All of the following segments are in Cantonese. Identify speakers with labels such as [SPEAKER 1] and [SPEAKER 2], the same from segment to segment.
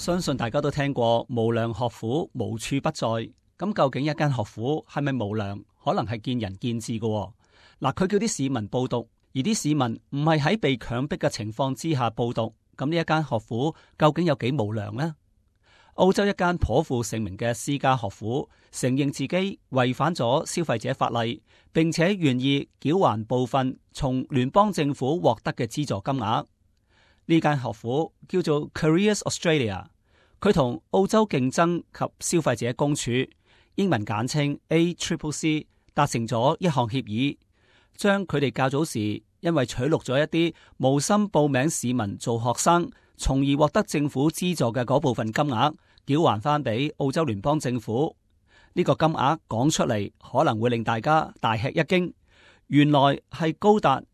[SPEAKER 1] 相信大家都聽過無良學府無處不在。咁究竟一間學府係咪無良？可能係見仁見智嘅。嗱，佢叫啲市民報讀，而啲市民唔係喺被強迫嘅情況之下報讀。咁呢一間學府究竟有幾無良呢？澳洲一間頗負盛名嘅私家學府承認自己違反咗消費者法例，並且願意繳還部分從聯邦政府獲得嘅資助金額。呢間學府叫做 Careers Australia， 佢同澳洲競爭及消費者公署（英文簡稱 ACCC） 達成咗一項協議，將佢哋較早時因為取錄咗一啲無心報名市民做學生，從而獲得政府資助嘅嗰部分金額繳還翻俾澳洲聯邦政府。呢個金額講出嚟可能會令大家大吃一驚，原來係高達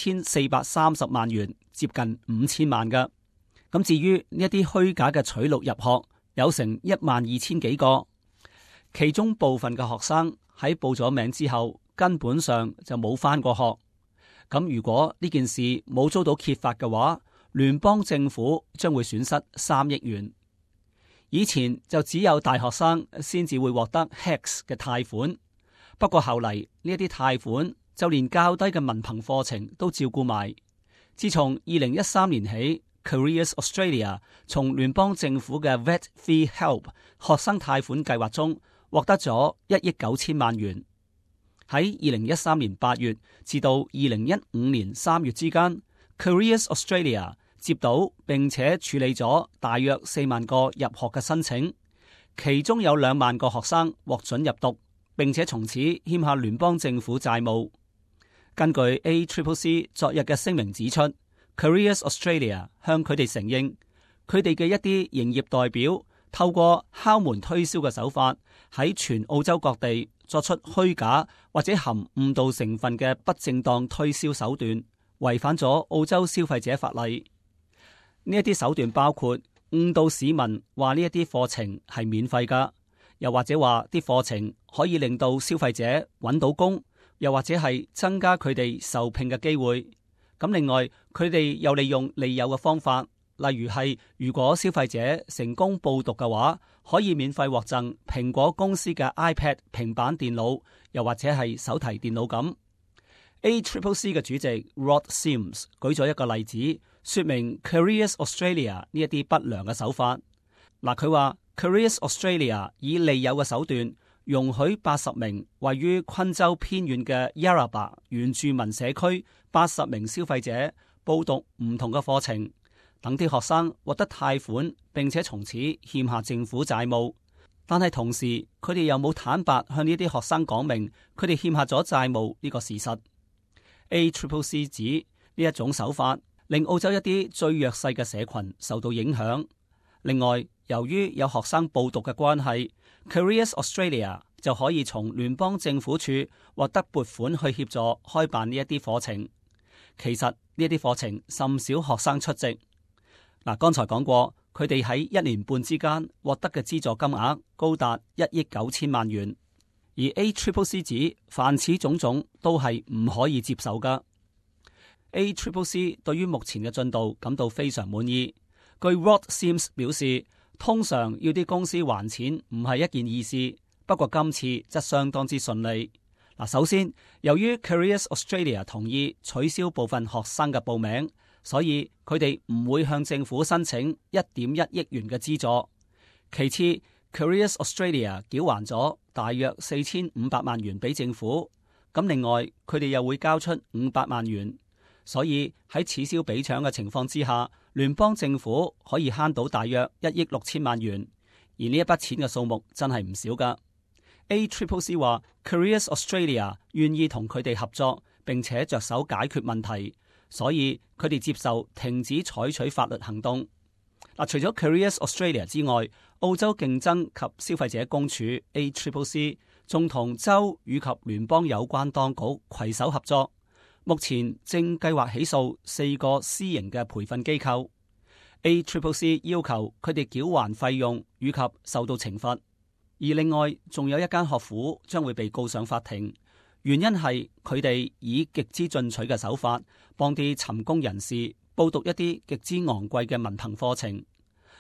[SPEAKER 1] 4430萬元，接近5000萬㗎。咁至於呢一啲虛假嘅取錄入學，有成12000幾個，其中部分嘅學生喺報咗名之後，根本上就冇返過學。咁如果呢件事冇遭到揭發嘅話，聯邦政府將會損失3億元。以前就只有大學生先至會獲得 HECS 嘅貸款，不過後嚟呢一啲貸款就連較低嘅文憑課程都照顧埋。自從2013年起， Careers Australia 從聯邦政府嘅 Vet Fee Help 學生貸款計劃中獲得咗1億9千萬元。喺2013年8月至到2015年3月之間， Careers Australia 接到並且處理咗大約4萬個入學嘅申請，其中有2萬個學生獲准入讀，並且從此欠下聯邦政府債務。根據 ACCC 昨日嘅聲明指出， Careers Australia 向佢哋承認，佢哋嘅一啲營業代表透過敲門推銷嘅手法，喺全澳洲各地作出虛假或者含誤導成分嘅不正當推銷手段，違反咗澳洲消費者法例。呢一啲手段包括誤導市民話呢一啲課程係免費㗎，又或者話啲課程可以令到消費者揾到工，又或者係增加佢哋受聘嘅機會。咁另外，佢哋又利用利誘嘅方法，例如係如果消費者成功報讀嘅話，可以免費獲贈蘋果公司嘅 iPad 平板電腦，又或者係手提電腦咁。ACCC 嘅主席 Rod Sims 舉咗一個例子，說明 Careers Australia 呢一啲不良嘅手法。嗱，佢話 Careers Australia 以利誘嘅手段，容許80名位於昆州偏遠嘅 Yarrabah 原住民社區80名消費者報讀唔同嘅課程，等啲學生獲得貸款，並且從此欠下政府債務。但係同時，佢哋又冇坦白向呢啲學生講明佢哋欠下咗債務呢個事實。ACCC 指呢一種手法令澳洲一啲最弱勢嘅社群受到影響。另外，由於有學生報讀嘅關係， Careers Australia 就可以從聯邦政府處獲得撥款去協助開辦呢一啲課程。其實呢一啲課程甚少學生出席。嗱，剛才講過，佢哋喺1年半之間獲得嘅資助金額高達1億9千萬元。而 ACCC 指凡此種種都係唔可以接受噶。ACCC 對於目前嘅進度感到非常滿意。據 Rod Sims 表示，通常要啲公司還錢唔係一件易事，不過今次則相當之順利。嗱，首先由於 Careers Australia 同意取消部分學生嘅報名，所以佢哋唔會向政府申請1.1億元嘅資助。其次，Careers Australia 繳還咗大約4500萬元俾政府，咁另外佢哋又會交出500萬元，所以喺此消彼長嘅情況之下，聯邦政府可以慳到大約1億6千萬元，而呢一筆錢嘅數目真係唔少噶。ACCC 話 Careers Australia 願意同佢哋合作，並且着手解決問題，所以佢哋接受停止採取法律行動。嗱，除咗 Careers Australia 之外，澳洲競爭及消費者公署 ACCC 仲同州以及聯邦有關當局攜手合作，目前正計劃起訴4個私營嘅培訓機構。ACCC 要求佢哋繳還費用以及受到懲罰，而另外仲有一間學府將會被告上法庭，原因係佢哋以極之進取嘅手法幫啲尋工人士報讀一啲極之昂貴嘅文憑課程。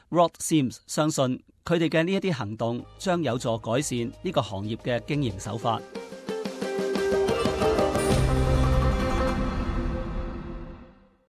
[SPEAKER 1] Rod Sims 相信佢哋嘅呢一啲行動將有助改善呢個行業嘅經營手法。